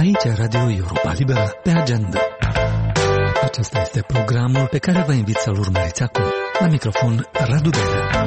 Aici Radio Europa Liberă pe agenda. Acesta este programul pe care vă invit să-l urmăriți acum. La microfon, Radu Belea.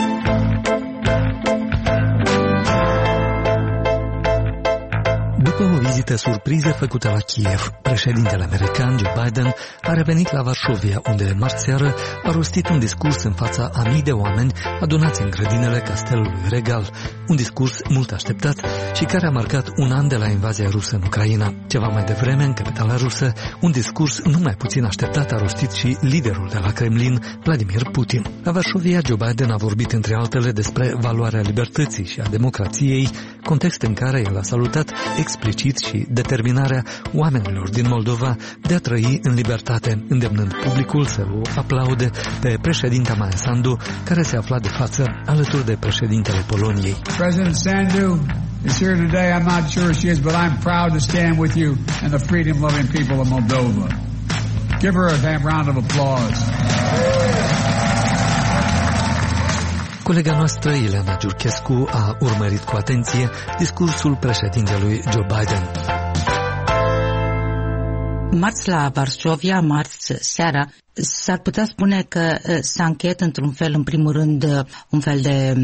După o vizită surpriză făcută la Kiev, președintele american Joe Biden a revenit la Varșovia, unde marți seară a rostit un discurs în fața a mii de oameni adunați în grădinele Castelului Regal. Un discurs mult așteptat și care a marcat un an de la invazia rusă în Ucraina. Ceva mai devreme, în capitala rusă, un discurs nu mai puțin așteptat a rostit și liderul de la Kremlin, Vladimir Putin. La Varșovia, Joe Biden a vorbit între altele despre valoarea libertății și a democrației, context în care el a salutat explicit și determinarea oamenilor din Moldova de a trăi în libertate, îndemnând publicul să o aplaude pe președinta Maia Sandu, care se afla de față alături de președintele Poloniei. President Sandu is here today. I'm not sure she is, but I'm proud to stand with you and the freedom-loving people of Moldova. Give her a round of applause. Colega noastră, Ileana Giurchescu, a urmărit cu atenție discursul președintelui Joe Biden. Marți la Varșovia, marți seara, s-ar putea spune că s-a încheiat într-un fel, în primul rând, un fel de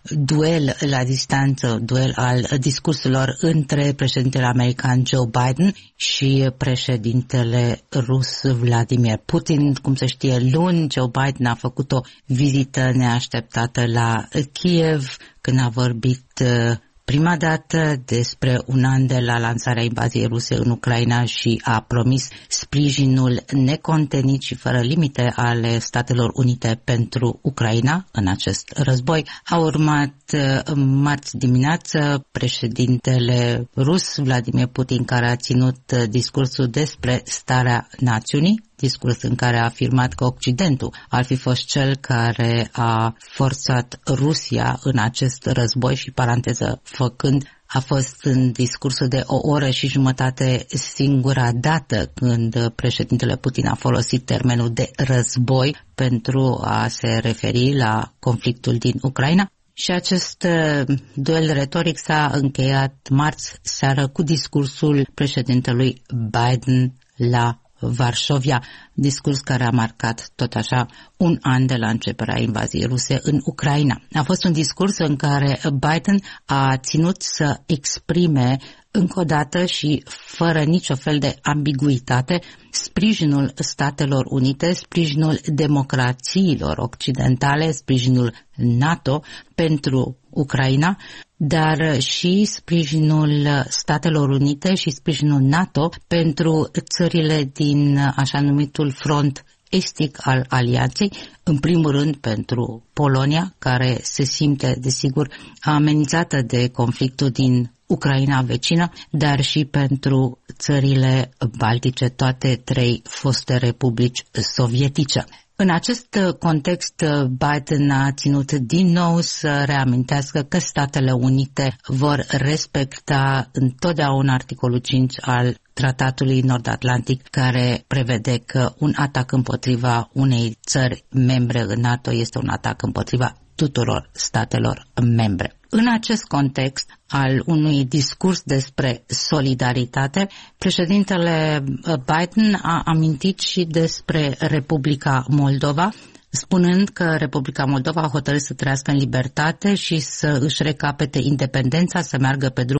duel la distanță, duel al discursurilor între președintele american Joe Biden și președintele rus Vladimir Putin. Cum se știe, luni Joe Biden a făcut o vizită neașteptată la Kiev, când a vorbit prima dată despre un an de la lansarea invaziei ruse în Ucraina și a promis sprijinul necontenit și fără limite ale Statelor Unite pentru Ucraina în acest război. A urmat marți dimineață președintele rus Vladimir Putin, care a ținut discursul despre starea națiunii, discurs în care a afirmat că Occidentul ar fi fost cel care a forțat Rusia în acest război și, paranteză făcând, a fost în discursul de o oră și jumătate singura dată când președintele Putin a folosit termenul de război pentru a se referi la conflictul din Ucraina. Și acest duel retoric s-a încheiat marți seară cu discursul președintelui Biden la Varșovia, discurs care a marcat tot așa un an de la începerea invaziei ruse în Ucraina. A fost un discurs în care Biden a ținut să exprime încă o dată și fără nicio fel de ambiguitate sprijinul Statelor Unite, sprijinul democrațiilor occidentale, sprijinul NATO pentru Ucraina, dar și sprijinul Statelor Unite și sprijinul NATO pentru țările din așa numitul front estic al alianței, în primul rând pentru Polonia, care se simte, desigur, amenințată de conflictul din Ucraina vecină, dar și pentru țările baltice, toate trei foste republici sovietice. În acest context, Biden a ținut din nou să reamintească că Statele Unite vor respecta întotdeauna articolul 5 al Tratatului Nord-Atlantic, care prevede că un atac împotriva unei țări membre în NATO este un atac împotriva tuturor statelor membre. În acest context al unui discurs despre solidaritate, președintele Biden a amintit și despre Republica Moldova, spunând că Republica Moldova a hotărât să trăiască în libertate și să își recapete independența, să meargă pe drum